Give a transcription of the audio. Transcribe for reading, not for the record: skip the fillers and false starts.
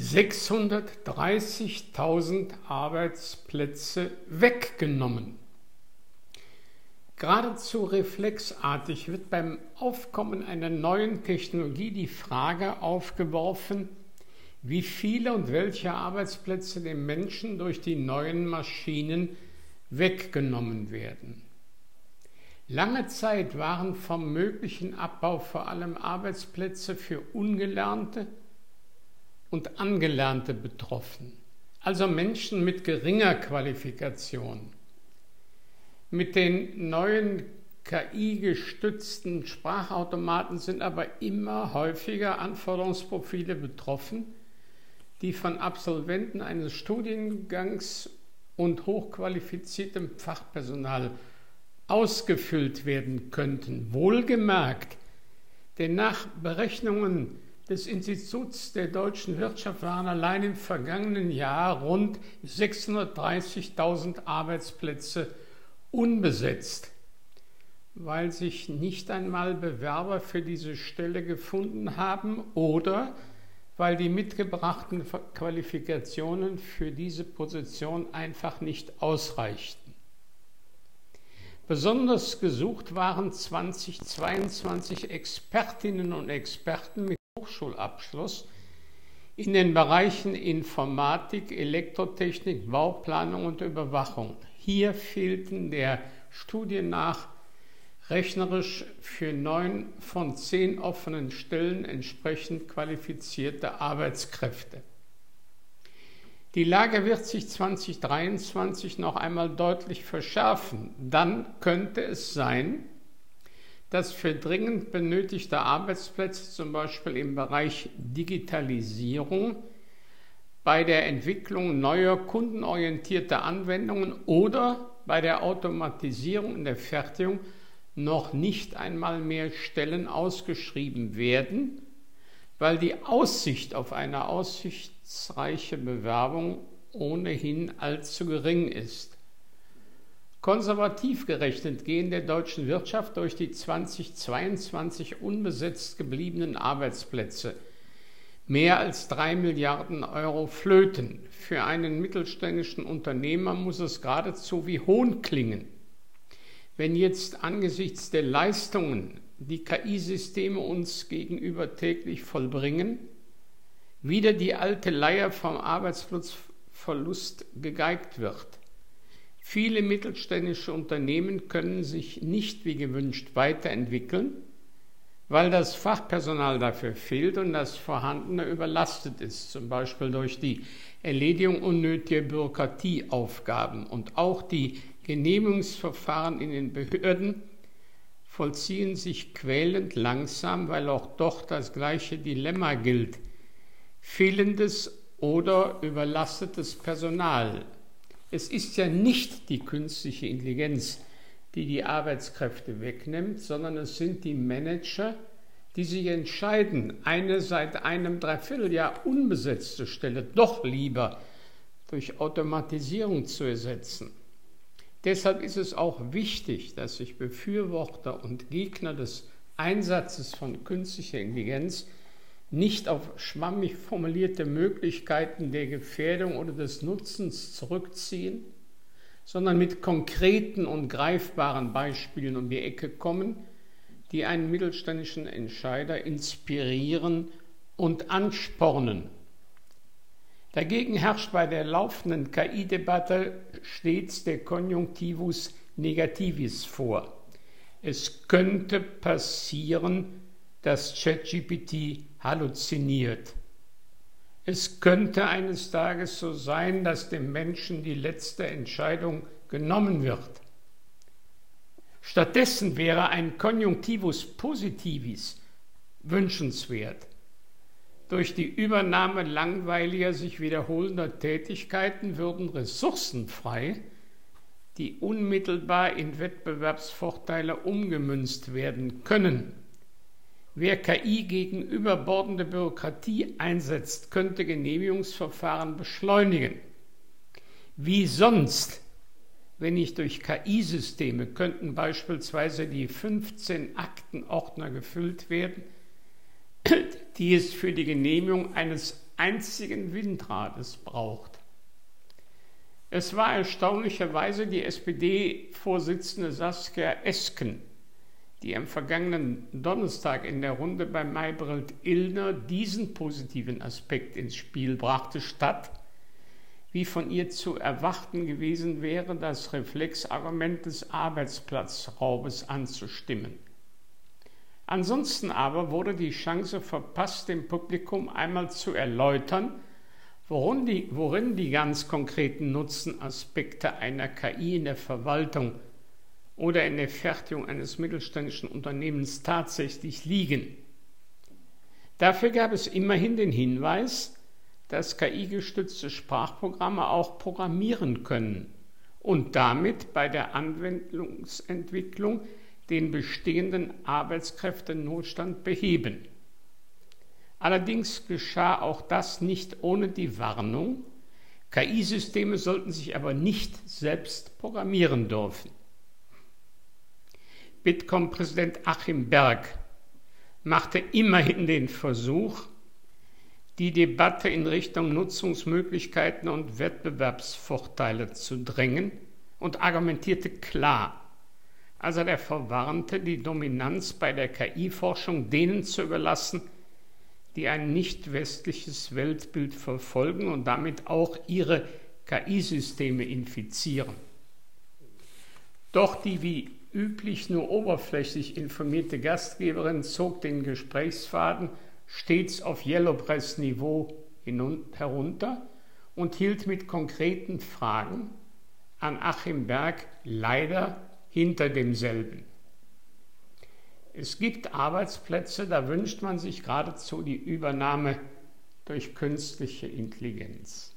630.000 Arbeitsplätze weggenommen. Geradezu reflexartig wird beim Aufkommen einer neuen Technologie die Frage aufgeworfen, wie viele und welche Arbeitsplätze dem Menschen durch die neuen Maschinen weggenommen werden. Lange Zeit waren vom möglichen Abbau vor allem Arbeitsplätze für Ungelernte und Angelernte betroffen, also Menschen mit geringer Qualifikation. Mit den neuen KI-gestützten Sprachautomaten sind aber immer häufiger Anforderungsprofile betroffen, die von Absolventen eines Studiengangs und hochqualifiziertem Fachpersonal ausgefüllt werden könnten. Wohlgemerkt, denn nach Berechnungen des Instituts der deutschen Wirtschaft waren allein im vergangenen Jahr rund 630.000 Arbeitsplätze unbesetzt, weil sich nicht einmal Bewerber für diese Stelle gefunden haben oder weil die mitgebrachten Qualifikationen für diese Position einfach nicht ausreichten. Besonders gesucht waren 2022 Expertinnen und Experten mit Hochschulabschluss in den Bereichen Informatik, Elektrotechnik, Bauplanung und Überwachung. Hier fehlten der Studie nach rechnerisch für 9 von 10 offenen Stellen entsprechend qualifizierte Arbeitskräfte. Die Lage wird sich 2023 noch einmal deutlich verschärfen. Dann könnte es sein, dass für dringend benötigte Arbeitsplätze, zum Beispiel im Bereich Digitalisierung, bei der Entwicklung neuer kundenorientierter Anwendungen oder bei der Automatisierung in der Fertigung noch nicht einmal mehr Stellen ausgeschrieben werden, weil die Aussicht auf eine aussichtsreiche Bewerbung ohnehin allzu gering ist. Konservativ gerechnet gehen der deutschen Wirtschaft durch die 2022 unbesetzt gebliebenen Arbeitsplätze mehr als 3 Milliarden Euro flöten. Für einen mittelständischen Unternehmer muss es geradezu wie Hohn klingen, wenn jetzt angesichts der Leistungen, die KI-Systeme uns gegenüber täglich vollbringen, wieder die alte Leier vom Arbeitsplatzverlust gegeigt wird. Viele mittelständische Unternehmen können sich nicht wie gewünscht weiterentwickeln, weil das Fachpersonal dafür fehlt und das Vorhandene überlastet ist, zum Beispiel durch die Erledigung unnötiger Bürokratieaufgaben. Und auch die Genehmigungsverfahren in den Behörden vollziehen sich quälend langsam, weil auch doch das gleiche Dilemma gilt: fehlendes oder überlastetes Personal. Es ist ja nicht die künstliche Intelligenz, die die Arbeitskräfte wegnimmt, sondern es sind die Manager, die sich entscheiden, eine seit einem Dreivierteljahr unbesetzte Stelle doch lieber durch Automatisierung zu ersetzen. Deshalb ist es auch wichtig, dass sich Befürworter und Gegner des Einsatzes von künstlicher Intelligenz nicht auf schwammig formulierte Möglichkeiten der Gefährdung oder des Nutzens zurückziehen, sondern mit konkreten und greifbaren Beispielen um die Ecke kommen, die einen mittelständischen Entscheider inspirieren und anspornen. Dagegen herrscht bei der laufenden KI-Debatte stets der Konjunktivus negativis vor. Es könnte passieren, dass ChatGPT halluziniert. Es könnte eines Tages so sein, dass dem Menschen die letzte Entscheidung genommen wird. Stattdessen wäre ein Konjunktivus positivis wünschenswert. Durch die Übernahme langweiliger, sich wiederholender Tätigkeiten würden Ressourcen frei, die unmittelbar in Wettbewerbsvorteile umgemünzt werden können. Wer KI gegen überbordende Bürokratie einsetzt, könnte Genehmigungsverfahren beschleunigen. Wie sonst, wenn nicht durch KI-Systeme, könnten beispielsweise die 15 Aktenordner gefüllt werden, die es für die Genehmigung eines einzigen Windrades braucht. Es war erstaunlicherweise die SPD-Vorsitzende Saskia Esken, die am vergangenen Donnerstag in der Runde bei Maybrit Illner diesen positiven Aspekt ins Spiel brachte, statt, wie von ihr zu erwarten gewesen wäre, das Reflexargument des Arbeitsplatzraubes anzustimmen. Ansonsten aber wurde die Chance verpasst, dem Publikum einmal zu erläutern, worin die ganz konkreten Nutzenaspekte einer KI in der Verwaltung oder in der Fertigung eines mittelständischen Unternehmens tatsächlich liegen. Dafür gab es immerhin den Hinweis, dass KI-gestützte Sprachprogramme auch programmieren können und damit bei der Anwendungsentwicklung den bestehenden Arbeitskräftenotstand beheben. Allerdings geschah auch das nicht ohne die Warnung, KI-Systeme sollten sich aber nicht selbst programmieren dürfen. Bitkom-Präsident Achim Berg machte immerhin den Versuch, die Debatte in Richtung Nutzungsmöglichkeiten und Wettbewerbsvorteile zu drängen und argumentierte klar, als er davor warnte, die Dominanz bei der KI-Forschung denen zu überlassen, die ein nicht westliches Weltbild verfolgen und damit auch ihre KI-Systeme infizieren. Doch die wie üblich nur oberflächlich informierte Gastgeberin zog den Gesprächsfaden stets auf Yellowpress-Niveau herunter und hielt mit konkreten Fragen an Achim Berg leider hinter demselben. Es gibt Arbeitsplätze, da wünscht man sich geradezu die Übernahme durch künstliche Intelligenz.